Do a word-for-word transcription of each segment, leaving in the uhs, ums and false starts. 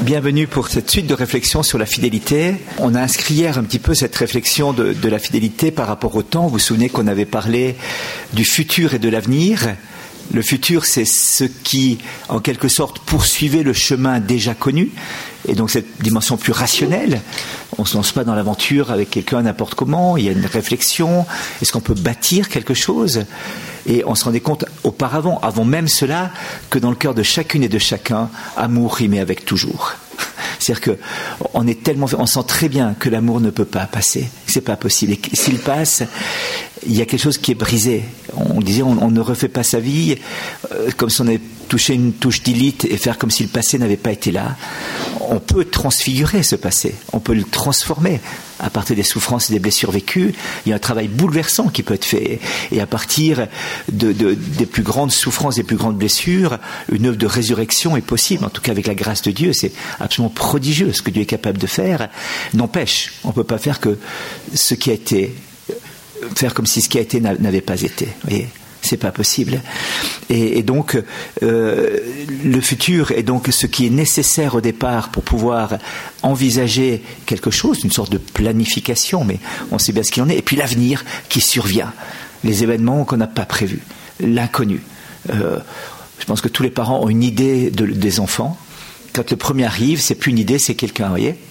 Bienvenue pour cette suite de réflexions sur la fidélité. On a inscrit hier un petit peu cette réflexion de, de la fidélité par rapport au temps. Vous vous souvenez qu'on avait parlé du futur et de l'avenir. Le futur, c'est ce qui, en quelque sorte, poursuivait le chemin déjà connu. Et donc cette dimension plus rationnelle. On ne se lance pas dans l'aventure avec quelqu'un n'importe comment. Il y a une réflexion. Est-ce qu'on peut bâtir quelque chose ? Et on se rendait compte auparavant, avant même cela, que dans le cœur de chacune et de chacun, amour rimait avec toujours. C'est-à-dire que on est tellement, on sent très bien que l'amour ne peut pas passer. C'est pas possible. Et s'il passe, il y a quelque chose qui est brisé. On disait, on, on ne refait pas sa vie euh, comme si on avait touché une touche delete et faire comme si le passé n'avait pas été là. On peut transfigurer ce passé. On peut le transformer à partir des souffrances et des blessures vécues. Il y a un travail bouleversant qui peut être fait. Et à partir de, de, des plus grandes souffrances, des plus grandes blessures, une œuvre de résurrection est possible. En tout cas, avec la grâce de Dieu, c'est absolument prodigieux ce que Dieu est capable de faire. N'empêche, on ne peut pas faire que ce qui a été, faire comme si ce qui a été n'avait pas été. Vous voyez ? C'est pas possible. Et, et donc, euh, le futur est donc ce qui est nécessaire au départ pour pouvoir envisager quelque chose, une sorte de planification, mais on sait bien ce qu'il en est. Et puis l'avenir qui survient, les événements qu'on n'a pas prévus, l'inconnu. Euh, je pense que tous les parents ont une idée de, des enfants. Quand le premier arrive, c'est plus une idée, c'est quelqu'un, vous voyez.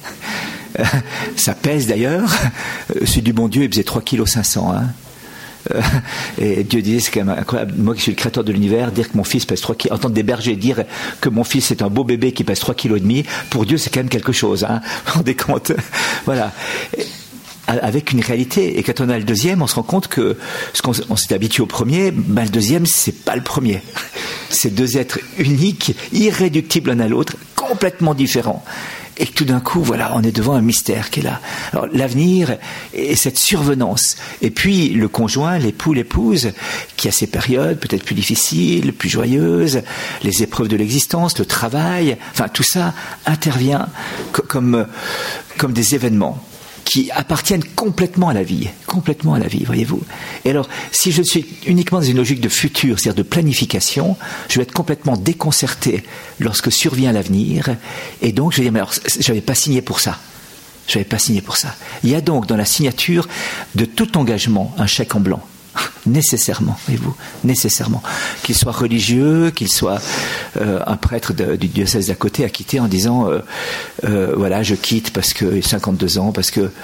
Ça pèse d'ailleurs. C'est du bon Dieu, il faisait trois virgule cinq kilos. Hein. Et Dieu disait, c'est quand même incroyable, moi qui suis le créateur de l'univers, dire que mon fils pèse trois kilos, entendre des bergers dire que mon fils est un beau bébé qui pèse trois virgule cinq kilos, pour Dieu c'est quand même quelque chose, hein, vous vous rendez compte, voilà, et, avec une réalité. Et quand on a le deuxième, on se rend compte que ce qu'on on s'est habitué au premier, ben le deuxième c'est pas le premier, c'est deux êtres uniques, irréductibles l'un à l'autre, complètement différents. Et tout d'un coup, voilà, on est devant un mystère qui est là. Alors, l'avenir et cette survenance. Et puis, le conjoint, l'époux, l'épouse, qui a ses périodes peut-être plus difficiles, plus joyeuses, les épreuves de l'existence, le travail, enfin, tout ça intervient comme, comme des événements qui appartiennent complètement à la vie, complètement à la vie, voyez-vous. Et alors, si je suis uniquement dans une logique de futur, c'est-à-dire de planification, je vais être complètement déconcerté lorsque survient l'avenir, et donc je vais dire, mais alors, je n'avais pas signé pour ça. Je n'avais pas signé pour ça. Il y a donc dans la signature de tout engagement un chèque en blanc. Nécessairement, voyez-vous, nécessairement. Qu'il soit religieux, qu'il soit euh, un prêtre de, du diocèse d'à côté à quitter en disant euh, euh, voilà, je quitte parce que j'ai cinquante-deux ans, parce que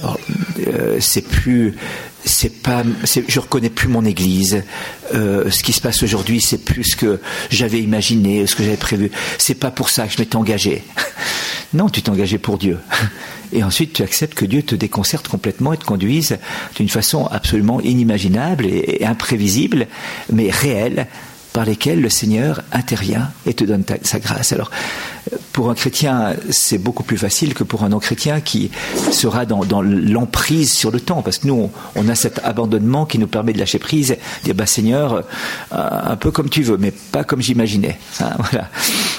euh, c'est plus, c'est pas, c'est, je reconnais plus mon Église. Euh, ce qui se passe aujourd'hui, c'est plus ce que j'avais imaginé, ce que j'avais prévu. C'est pas pour ça que je m'étais engagé. Non, tu t'es engagé pour Dieu. Et ensuite, tu acceptes que Dieu te déconcerte complètement et te conduise d'une façon absolument inimaginable et, et imprévisible, mais réelle, par lesquelles le Seigneur intervient et te donne ta, sa grâce. Alors, pour un chrétien, c'est beaucoup plus facile que pour un non-chrétien qui sera dans, dans l'emprise sur le temps, parce que nous, on, on a cet abandonnement qui nous permet de lâcher prise, de dire, bah Seigneur, euh, un peu comme tu veux, mais pas comme j'imaginais. Hein, voilà.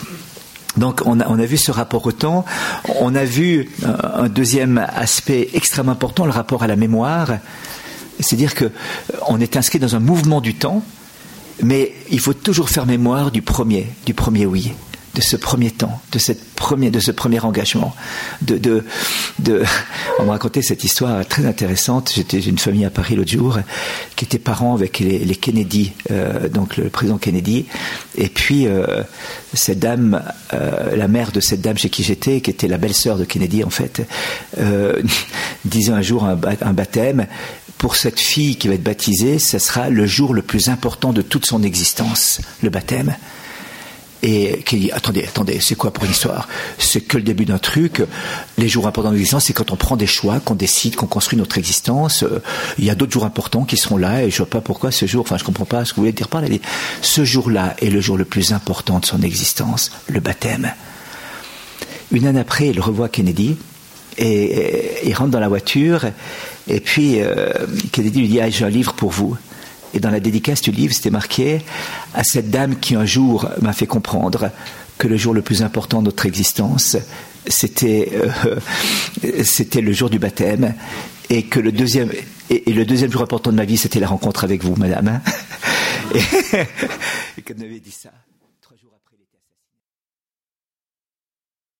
Donc on a, on a vu ce rapport au temps, on a vu un deuxième aspect extrêmement important, le rapport à la mémoire, c'est-à-dire que on est inscrit dans un mouvement du temps, mais il faut toujours faire mémoire du premier, du premier oui, de ce premier temps, de cette premier, de ce premier engagement. De, de, de, on m'a raconté cette histoire très intéressante. J'étais j'ai une famille à Paris l'autre jour qui était parents avec les, les Kennedy, euh, donc le président Kennedy. Et puis euh, cette dame, euh, la mère de cette dame chez qui j'étais, qui était la belle-sœur de Kennedy en fait, euh, disait un jour un, un baptême. Pour cette fille qui va être baptisée, ça sera le jour le plus important de toute son existence, le baptême. Et qui dit, attendez, attendez, c'est quoi pour une histoire ? C'est que le début d'un truc. Les jours importants de l'existence, c'est quand on prend des choix, qu'on décide, qu'on construit notre existence. Euh, il y a d'autres jours importants qui seront là, et je vois pas pourquoi ce jour, enfin je comprends pas ce que vous voulez dire par là. Ce jour-là est le jour le plus important de son existence, le baptême. Une année après, il revoit Kennedy, et, et il rentre dans la voiture, et puis euh, Kennedy lui dit, ah, j'ai un livre pour vous. Et dans la dédicace du livre, c'était marqué « À cette dame qui un jour m'a fait comprendre que le jour le plus important de notre existence, c'était, euh, c'était le jour du baptême, et que le deuxième, et, et le deuxième jour important de ma vie, c'était la rencontre avec vous, madame. » Et, et qu'elle m'avait dit ça.